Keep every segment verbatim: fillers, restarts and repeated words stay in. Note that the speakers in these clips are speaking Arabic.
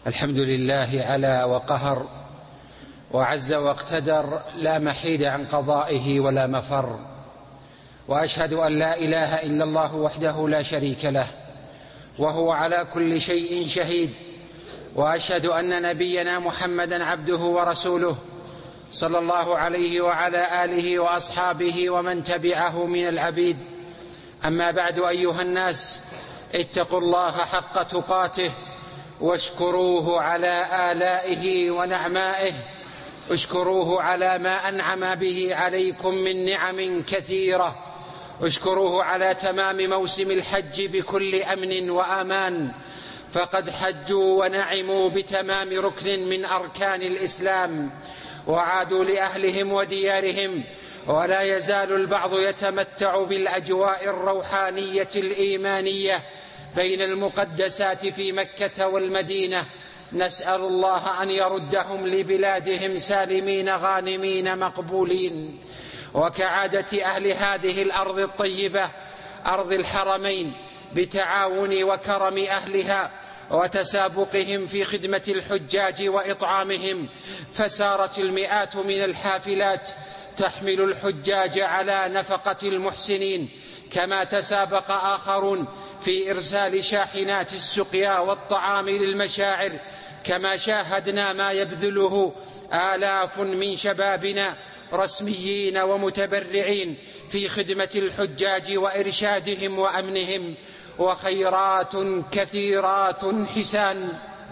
الحمد لله على وقهر، وعز واقتدر، لا محيد عن قضائه ولا مفر. وأشهد أن لا إله إلا الله وحده لا شريك له، وهو على كل شيء شهيد. وأشهد أن نبينا محمدًا عبده ورسوله، صلى الله عليه وعلى آله وأصحابه ومن تبعه من العبيد. أما بعد، أيها الناس، اتقوا الله حق تقاته، واشكروه على آلائه ونعمائه، اشكروه على ما أنعم به عليكم من نعم كثيرة، اشكروه على تمام موسم الحج بكل أمن وأمان، فقد حجوا ونعموا بتمام ركن من أركان الإسلام، وعادوا لأهلهم وديارهم. ولا يزال البعض يتمتع بالأجواء الروحانية الإيمانية بين المقدسات في مكة والمدينة. نسأل الله أن يردهم لبلادهم سالمين غانمين مقبولين. وكعادة أهل هذه الأرض الطيبة، أرض الحرمين، بتعاون وكرم أهلها وتسابقهم في خدمة الحجاج وإطعامهم، فسارت المئات من الحافلات تحمل الحجاج على نفقة المحسنين، كما تسابق آخرون في إرسال شاحنات السقيا والطعام للمشاعر، كما شاهدنا ما يبذله آلاف من شبابنا رسميين ومتبرعين في خدمة الحجاج وإرشادهم وأمنهم. وخيرات كثيرات حسان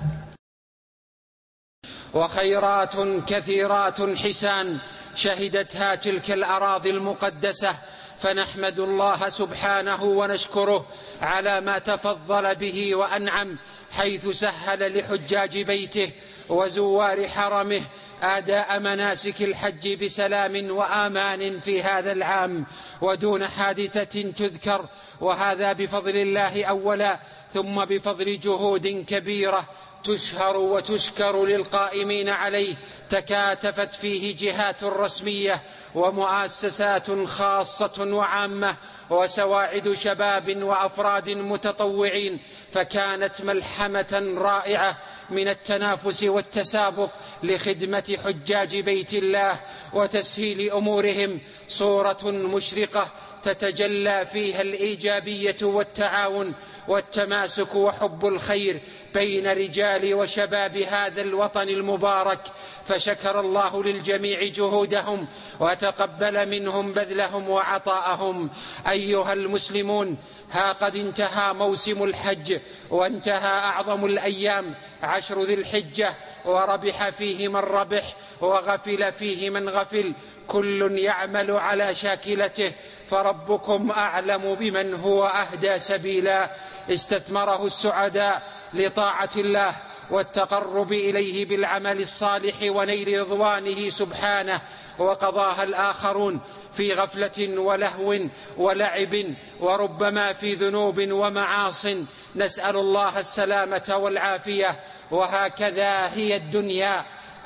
وخيرات كثيرات حسان شهدتها تلك الأراضي المقدسة، فنحمد الله سبحانه ونشكره على ما تفضل به وأنعم، حيث سهل لحجاج بيته وزوار حرمه أداء مناسك الحج بسلام وآمان في هذا العام ودون حادثة تذكر، وهذا بفضل الله أولا، ثم بفضل جهود كبيرة تشهر وتشكر للقائمين عليه، تكاتفت فيه جهات رسمية ومؤسسات خاصة وعامة وسواعد شباب وأفراد متطوعين، فكانت ملحمة رائعة من التنافس والتسابق لخدمة حجاج بيت الله وتسهيل أمورهم، صورة مشرقة تتجلى فيها الإيجابية والتعاون والتماسك وحب الخير بين رجال وشباب هذا الوطن المبارك. فشكر الله للجميع جهودهم وتقبل منهم بذلهم وعطاءهم. أيها المسلمون، ها قد انتهى موسم الحج، وانتهى أعظم الأيام عشر ذي الحجة، وربح فيه من ربح وغفل فيه من غفل، كل يعمل على شاكلته، فربكم أعلم بمن هو أهدى سبيلا. استثمره السعداء لطاعة الله والتقرب إليه بالعمل الصالح ونيل رضوانه سبحانه، وقضاها الآخرون في غفلة ولهو ولعب، وربما في ذنوب ومعاصٍ. نسأل الله السلامة والعافية. وهكذا هي الدنيا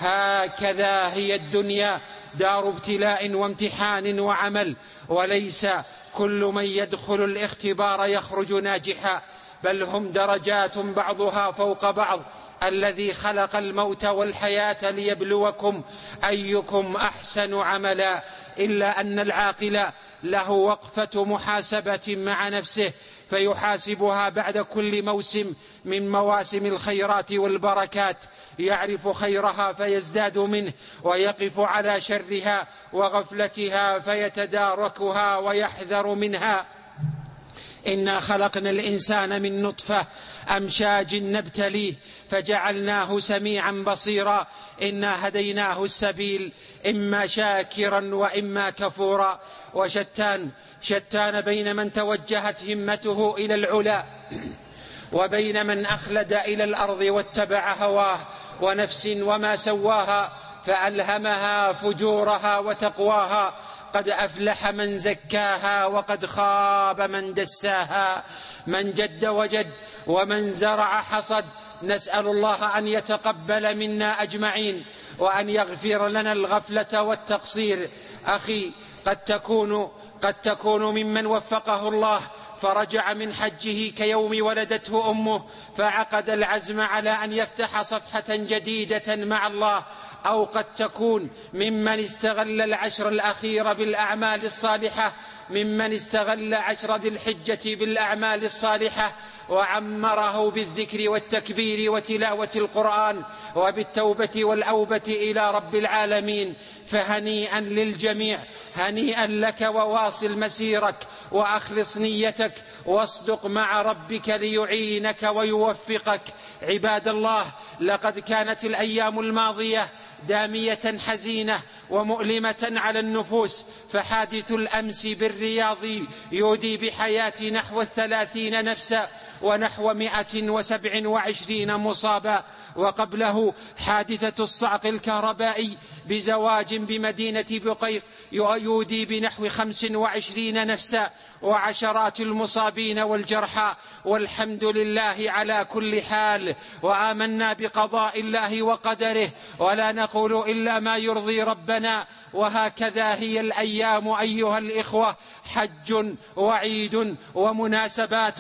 هكذا هي الدنيا دار ابتلاء وامتحان وعمل، وليس كل من يدخل الاختبار يخرج ناجحا، بل هم درجات بعضها فوق بعض. الذي خلق الموت والحياة ليبلوكم أيكم أحسن عملا، إلا أن العاقل له وقفة محاسبة مع نفسه، فيحاسبها بعد كل موسم من مواسم الخيرات والبركات، يعرف خيرها فيزداد منه، ويقف على شرها وغفلتها فيتداركها ويحذر منها. إنا خلقنا الإنسان من نطفة أمشاج نبتليه فجعلناه سميعا بصيرا. إنا هديناه السبيل، إما شاكرا وإما كفورا. وشتان شتان بين من توجهت همته إلى العلا وبين من أخلد إلى الأرض واتبع هواه ونفس وما سواها فألهمها فجورها وتقواها. قد أفلح من زكاها وقد خاب من دساها. من جد وجد ومن زرع حصد. نسأل الله أن يتقبل منا أجمعين، وأن يغفر لنا الغفلة والتقصير. أخي، قد تكون قد تكون ممن وفقه الله فرجع من حجه كيوم ولدته أمه، فعقد العزم على أن يفتح صفحة جديدة مع الله، أو قد تكون ممن استغل العشر الأخير بالأعمال الصالحة، ممن استغل عشر ذي الحجة بالأعمال الصالحة وعمره بالذكر والتكبير وتلاوة القرآن وبالتوبة والأوبة إلى رب العالمين. فهنيئا للجميع، هنيئا لك، وواصل مسيرك وأخلص نيتك واصدق مع ربك ليعينك ويوفقك. عباد الله، لقد كانت الأيام الماضية دامية حزينة ومؤلمة على النفوس، فحادث الأمس بالرياض يودي بحياة نحو الثلاثين نفسا ونحو مئة وسبع وعشرين مصابا، وقبله حادثة الصعق الكهربائي بزواج بمدينة بقيق يودي بنحو خمس وعشرين نفسا وعشرات المصابين والجرحى. والحمد لله على كل حال، وآمنا بقضاء الله وقدره، ولا نقول إلا ما يرضي ربنا. وهكذا هي الأيام أيها الإخوة، حج وعيد ومناسبات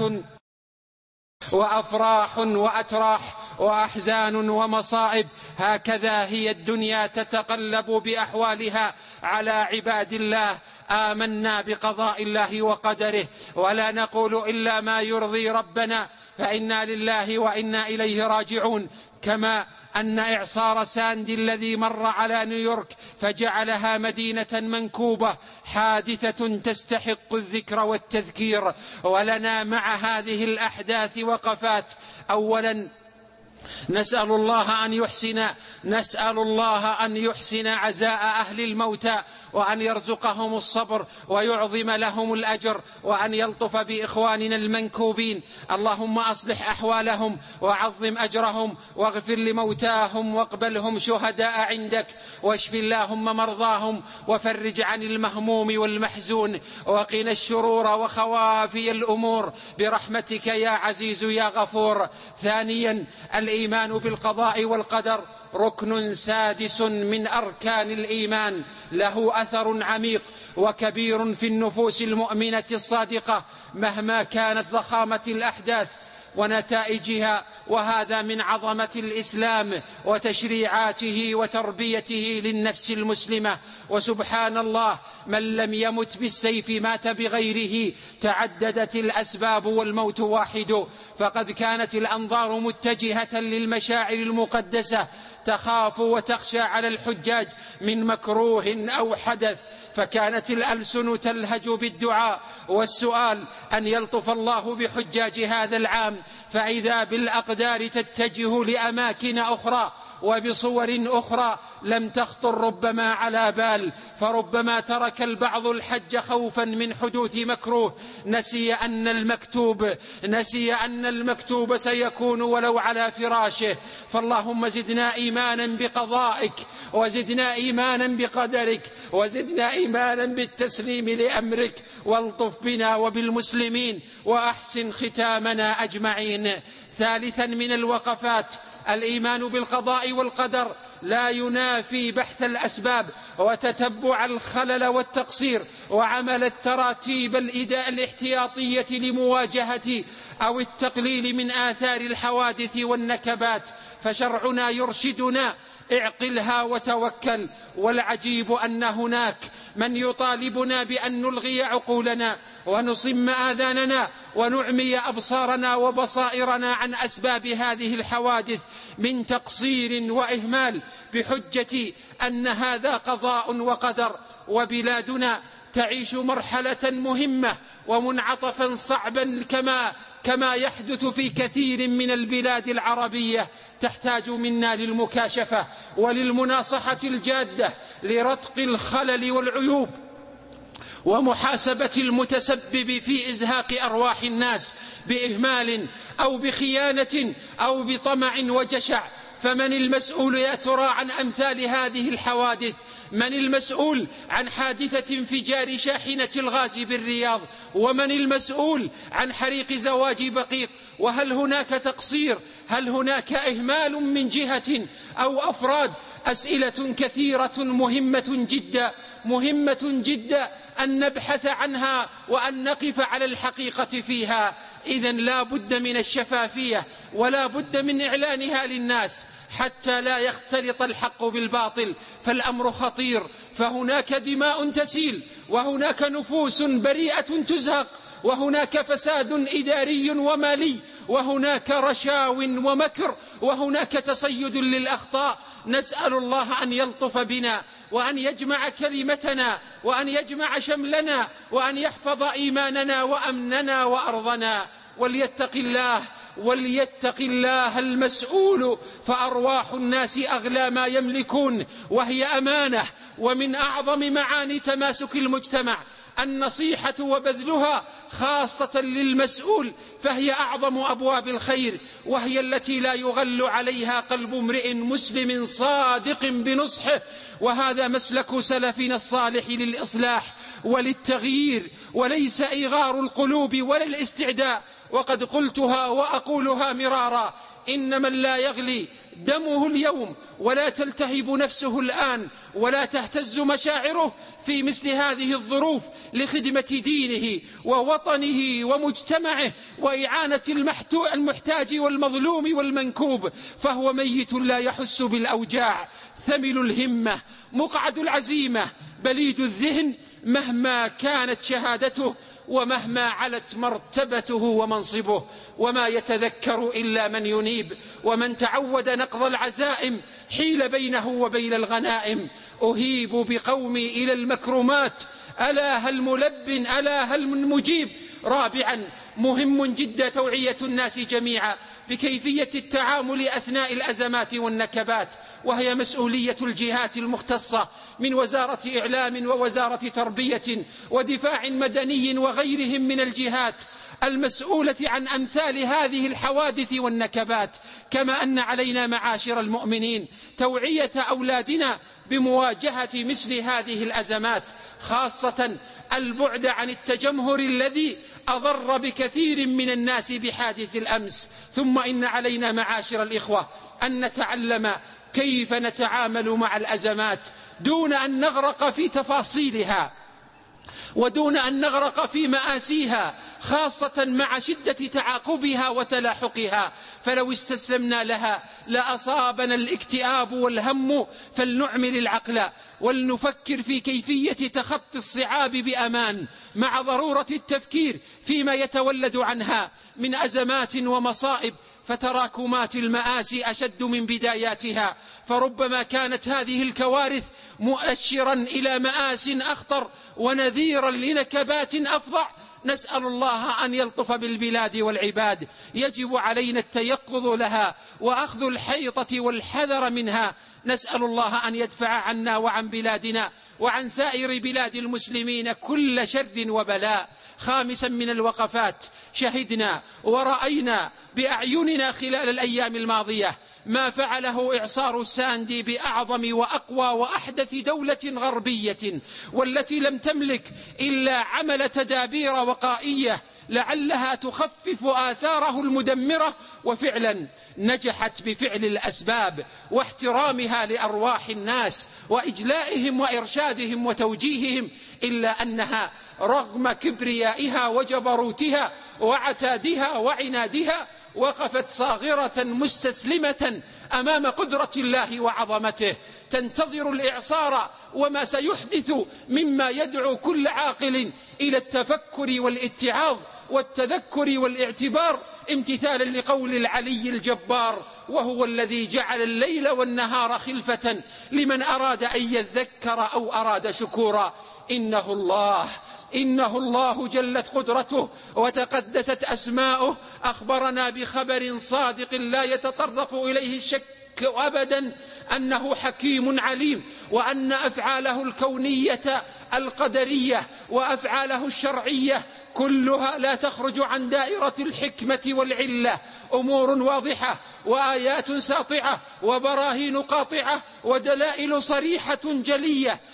وأفراح وأتراح وأحزان ومصائب، هكذا هي الدنيا تتقلب بأحوالها على عباد الله. آمنا بقضاء الله وقدره، ولا نقول إلا ما يرضي ربنا، فإنا لله وإنا إليه راجعون. كما أن إعصار ساندي الذي مر على نيويورك فجعلها مدينة منكوبة حادثة تستحق الذكر والتذكير، ولنا مع هذه الأحداث وقفات. أولا نسأل الله أن يحسن نسأل الله أن يحسن عزاء أهل الموتى، وأن يرزقهم الصبر ويعظم لهم الأجر، وأن يلطف بإخواننا المنكوبين. اللهم أصلح أحوالهم وعظم أجرهم، واغفر لموتاهم واقبلهم شهداء عندك، واشف اللهم مرضاهم، وفرج عن المهموم والمحزون، وقنا الشرور وخوافي الأمور برحمتك يا عزيز يا غفور. ثانيا الإيمان بالقضاء والقدر ركن سادس من أركان الإيمان، له أثر عميق وكبير في النفوس المؤمنة الصادقة مهما كانت ضخامة الأحداث ونتائجها، وهذا من عظمة الإسلام وتشريعاته وتربيته للنفس المسلمة. وسبحان الله، من لم يمت بالسيف مات بغيره، تعددت الأسباب والموت واحد. فقد كانت الأنظار متجهة للمشاعر المقدسة، تخاف وتخشى على الحجاج من مكروه أو حدث، فكانت الألسن تلهج بالدعاء والسؤال أن يلطف الله بحجاج هذا العام، فإذا بالأقدار تتجه لأماكن أخرى وبصور أخرى لم تخطر ربما على بال، فربما ترك البعض الحج خوفا من حدوث مكروه، نسي أن المكتوب نسي أن المكتوب سيكون ولو على فراشه. فاللهم زدنا إيمانا بقضائك، وزدنا إيمانا بقدرك، وزدنا إيمانا بالتسليم لأمرك، والطف بنا وبالمسلمين، وأحسن ختامنا أجمعين. ثالثا من الوقفات الإيمان بالقضاء والقدر لا ينافي بحث الأسباب وتتبع الخلل والتقصير وعمل التراتيب الاحتياطية لمواجهة أو التقليل من آثار الحوادث والنكبات، فشرعنا يرشدنا اعقلها وتوكل. والعجيب أن هناك من يطالبنا بأن نلغي عقولنا ونصم آذاننا ونعمي أبصارنا وبصائرنا عن أسباب هذه الحوادث من تقصير وإهمال، بحجة أن هذا قضاء وقدر. وبلادنا تعيش مرحلة مهمة ومنعطفا صعبا كما كما يحدث في كثير من البلاد العربية، تحتاج منا للمكاشفة وللمناصحة الجادة لرتق الخلل والعيوب ومحاسبة المتسبب في إزهاق أرواح الناس بإهمال أو بخيانة أو بطمع وجشع. فمن المسؤول يا ترى عن أمثال هذه الحوادث؟ من المسؤول عن حادثة انفجار شاحنة الغاز بالرياض؟ ومن المسؤول عن حريق زواج بقيق؟ وهل هناك تقصير؟ هل هناك إهمال من جهة أو أفراد أسئلة كثيرة مهمة جدا مهمة جدا أن نبحث عنها وأن نقف على الحقيقة فيها. إذن لا بد من الشفافية ولا بد من إعلانها للناس حتى لا يختلط الحق بالباطل، فالأمر خطير، فهناك دماء تسيل، وهناك نفوس بريئة تزهق، وهناك فساد إداري ومالي، وهناك رشاو ومكر، وهناك تصيد للأخطاء. نسأل الله أن يلطف بنا وأن يجمع كلمتنا وأن يجمع شملنا وأن يحفظ إيماننا وأمننا وأرضنا. وليتق الله وليتق الله المسؤول، فأرواح الناس أغلى ما يملكون، وهي أمانة. ومن أعظم معاني تماسك المجتمع النصيحة وبذلها، خاصة للمسؤول، فهي أعظم أبواب الخير، وهي التي لا يغل عليها قلب امرئ مسلم صادق بنصحه. وهذا مسلك سلفنا الصالح للإصلاح وللتغيير، وليس إغار القلوب ولا الاستعداء. وقد قلتها وأقولها مرارا: إن من لا يغلي دمه اليوم ولا تلتهب نفسه الآن ولا تهتز مشاعره في مثل هذه الظروف لخدمة دينه ووطنه ومجتمعه وإعانة المحتاج والمظلوم والمنكوب، فهو ميت لا يحس بالأوجاع، ثمل الهمة، مقعد العزيمة، بليد الذهن، مهما كانت شهادته ومهما علت مرتبته ومنصبه. وما يتذكر إلا من ينيب، ومن تعود نقض العزائم حيل بينه وبين الغنائم. أهيب بقومي إلى المكرمات، ألا هل ملب ألا هل من مجيب. رابعا، مهم جدا توعية الناس جميعا بكيفية التعامل أثناء الأزمات والنكبات، وهي مسؤولية الجهات المختصة من وزارة إعلام ووزارة تربية ودفاع مدني وغيرهم من الجهات المسؤولة عن أمثال هذه الحوادث والنكبات. كما أن علينا معاشر المؤمنين توعية أولادنا بمواجهة مثل هذه الأزمات، خاصة البعد عن التجمهر الذي أضر بكثير من الناس بحادث الأمس. ثم إن علينا معاشر الإخوة أن نتعلم كيف نتعامل مع الأزمات دون أن نغرق في تفاصيلها ودون أن نغرق في مآسيها، خاصة مع شدة تعاقبها وتلاحقها، فلو استسلمنا لها لأصابنا الاكتئاب والهم. فلنعمل العقل ولنفكر في كيفية تخطي الصعاب بأمان، مع ضرورة التفكير فيما يتولد عنها من أزمات ومصائب، فتراكمات المآسي أشد من بداياتها، فربما كانت هذه الكوارث مؤشرا إلى مآس أخطر ونذيرا لنكبات أفظع. نسأل الله أن يلطف بالبلاد والعباد. يجب علينا التيقظ لها وأخذ الحيطة والحذر منها. نسأل الله أن يدفع عنا وعن بلادنا وعن سائر بلاد المسلمين كل شر وبلاء. خامسا من الوقفات، شهدنا ورأينا بأعيننا خلال الأيام الماضية ما فعله إعصار الساندي بأعظم وأقوى وأحدث دولة غربية، والتي لم تملك إلا عمل تدابير وقائية لعلها تخفف آثاره المدمرة، وفعلا نجحت بفعل الأسباب واحترامها لأرواح الناس وإجلائهم وإرشادهم وتوجيههم، إلا أنها رغم كبريائها وجبروتها وعتادها وعنادها وقفت صاغرة مستسلمة أمام قدرة الله وعظمته، تنتظر الإعصار وما سيحدث مما يدعو كل عاقل إلى التفكر والاتعاظ والتذكر والاعتبار، امتثالا لقول العلي الجبار: وهو الذي جعل الليل والنهار خلفة لمن أراد أن يذكر أو أراد شكورا. إنه الله إنه الله جلت قدرته وتقدست أسماؤه، أخبرنا بخبر صادق لا يتطرق إليه الشك أبدا أنه حكيم عليم، وأن أفعاله الكونية القدرية وأفعاله الشرعية كلها لا تخرج عن دائرة الحكمة والعلة، أمور واضحة وآيات ساطعة وبراهين قاطعة ودلائل صريحة جلية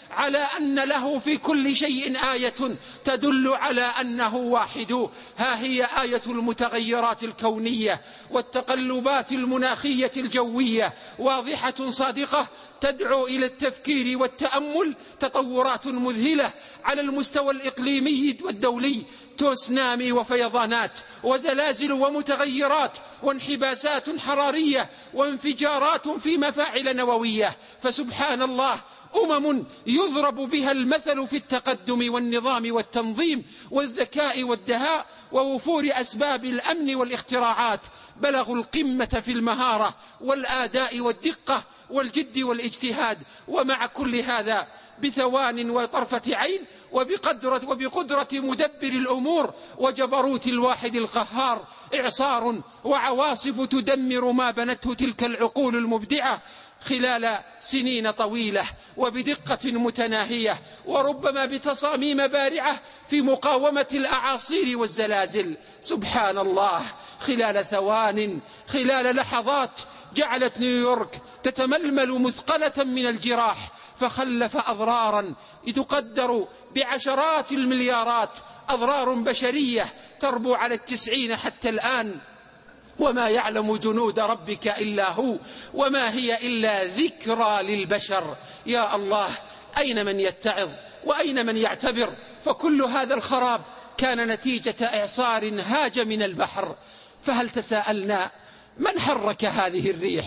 على أن له في كل شيء آية تدل على أنه واحد. ها هي آية المتغيرات الكونية والتقلبات المناخية الجوية واضحة صادقة تدعو إلى التفكير والتأمل. تطورات مذهلة على المستوى الإقليمي والدولي، تسونامي وفيضانات وزلازل ومتغيرات وانحباسات حرارية وانفجارات في مفاعل نووية. فسبحان الله، أمم يضرب بها المثل في التقدم والنظام والتنظيم والذكاء والدهاء ووفور أسباب الأمن والاختراعات، بلغوا القمة في المهارة والآداء والدقة والجد والاجتهاد. ومع كل هذا بثوان وطرفة عين وبقدرة, وبقدرة مدبر الأمور وجبروت الواحد القهار، إعصار وعواصف تدمر ما بنته تلك العقول المبدعة خلال سنين طويلة وبدقة متناهية، وربما بتصاميم بارعة في مقاومة الأعاصير والزلازل. سبحان الله، خلال ثوان، خلال لحظات، جعلت نيويورك تتململ مثقلة من الجراح، فخلف أضرارا تقدر بعشرات المليارات، أضرار بشرية تربو على التسعين حتى الآن. وما يعلم جنود ربك إلا هو، وما هي إلا ذكرى للبشر. يا الله، أين من يتعظ وأين من يعتبر؟ فكل هذا الخراب كان نتيجة إعصار هاج من البحر. فهل تساءلنا من حرك هذه الريح؟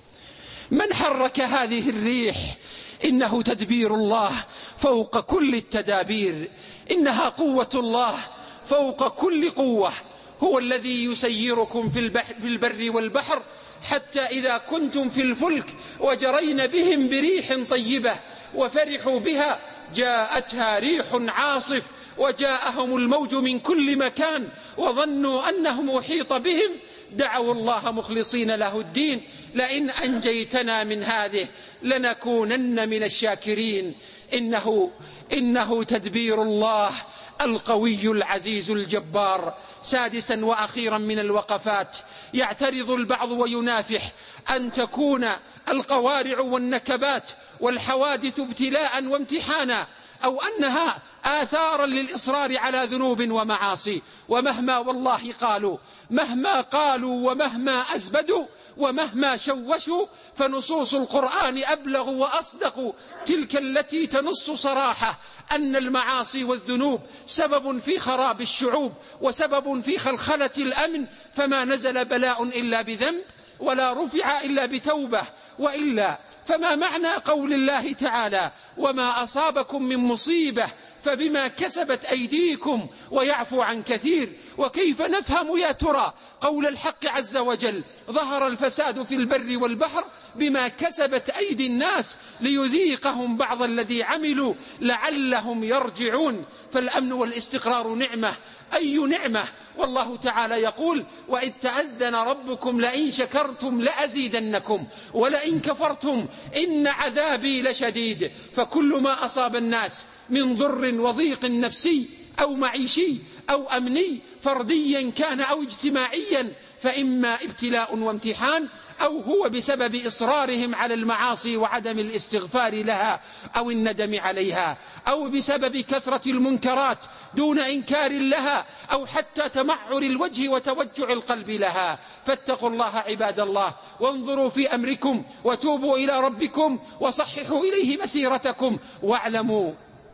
من حرك هذه الريح؟ إنه تدبير الله فوق كل التدابير، إنها قوة الله فوق كل قوة. هو الذي يسيركم في البر والبحر حتى إذا كنتم في الفلك وجرين بهم بريح طيبة وفرحوا بها جاءتها ريح عاصف وجاءهم الموج من كل مكان وظنوا أنهم أحيط بهم دعوا الله مخلصين له الدين لئن أنجيتنا من هذه لنكونن من الشاكرين. إنه, إنه تدبير الله القوي العزيز الجبار. سادسا وأخيرا من الوقفات، يعترض البعض وينافح أن تكون القوارع والنكبات والحوادث ابتلاء وامتحانا، أو أنها آثارا للإصرار على ذنوب ومعاصي. ومهما والله قالوا، مهما قالوا ومهما أزبدوا ومهما شوشوا، فنصوص القرآن أبلغ وأصدق تلك التي تنص صراحة أن المعاصي والذنوب سبب في خراب الشعوب وسبب في خلخلة الأمن. فما نزل بلاء إلا بذنب ولا رفع إلا بتوبة، وإلا فما معنى قول الله تعالى وما أصابكم من مصيبة فبما كسبت أيديكم ويعفو عن كثير؟ وكيف نفهم يا ترى قول الحق عز وجل ظهر الفساد في البر والبحر بما كسبت أيدي الناس ليذيقهم بعض الذي عملوا لعلهم يرجعون؟ فالأمن والاستقرار نعمة، أي نعمة، والله تعالى يقول وإذ تأذن ربكم لئن شكرتم لأزيدنكم ولئن كفرتم إن عذابي لشديد. فكل ما أصاب الناس من ضر وضيق نفسي أو معيشي أو أمني فرديا كان أو اجتماعيا فإما ابتلاء وامتحان، أو هو بسبب إصرارهم على المعاصي وعدم الاستغفار لها أو الندم عليها، أو بسبب كثرة المنكرات دون إنكار لها، أو حتى تمعر الوجه وتوجع القلب لها. فاتقوا الله عباد الله، وانظروا في أمركم وتوبوا إلى ربكم وصححوا إليه مسيرتكم، واعلموا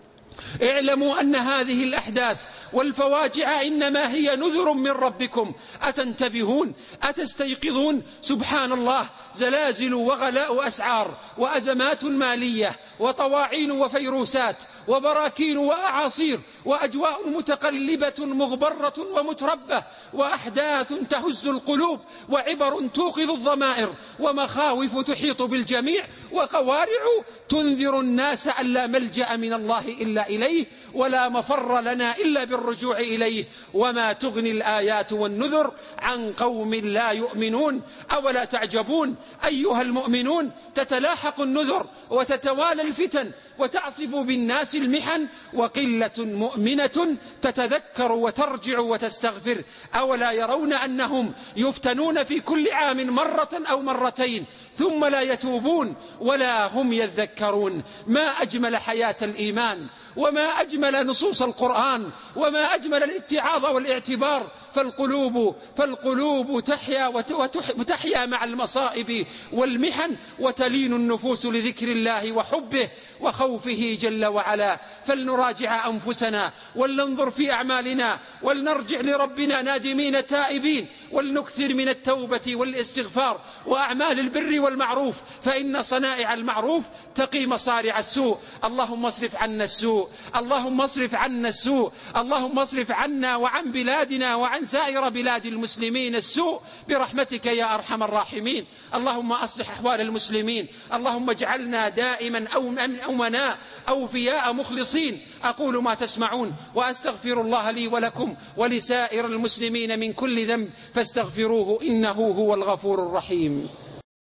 اعلموا أن هذه الأحداث والفواجع إنما هي نذر من ربكم. أتنتبهون؟ أتستيقظون؟ سبحان الله، زلازل وغلاء أسعار وأزمات مالية وطواعين وفيروسات وبراكين وأعاصير وأجواء متقلبة مغبرة ومتربة وأحداث تهز القلوب وعبر توقظ الضمائر ومخاوف تحيط بالجميع وقوارع تنذر الناس أن لا ملجأ من الله إلا إليه ولا مفر لنا إلا بالرجوع إليه. وما تغني الآيات والنذر عن قوم لا يؤمنون. أولا تعجبون أيها المؤمنون تتلاحق النذر وتتوالى الفتن وتعصف بالناس المحن، وقلة مؤمنة تتذكر وترجع وتستغفر. أولا يرون أنهم يفتنون في كل عام مرة أو مرتين ثم لا يتوبون ولا هم يذكرون؟ ما أجمل حياة الإيمان، وما أجمل نصوص القرآن، وما أجمل الاتعاظ والاعتبار. فالقلوب, فالقلوب تحيا وتحيا مع المصائب والمحن، وتلين النفوس لذكر الله وحبه وخوفه جل وعلا. فلنراجع أنفسنا ولننظر في أعمالنا ولنرجع لربنا نادمين تائبين، ولنكثر من التوبة والاستغفار وأعمال البر والمعروف، فإن صنائع المعروف تقي مصارع السوء. اللهم اصرف عنا السوء، اللهم اصرف عنا السوء، اللهم اصرف عنا وعن بلادنا وعن سائر بلاد المسلمين السوء برحمتك يا أرحم الراحمين. اللهم أصلح أحوال المسلمين، اللهم اجعلنا دائما أمناء أوفياء مخلصين. أقول ما تسمعون وأستغفر الله لي ولكم ولسائر المسلمين من كل ذنب فاستغفروه إنه هو الغفور الرحيم.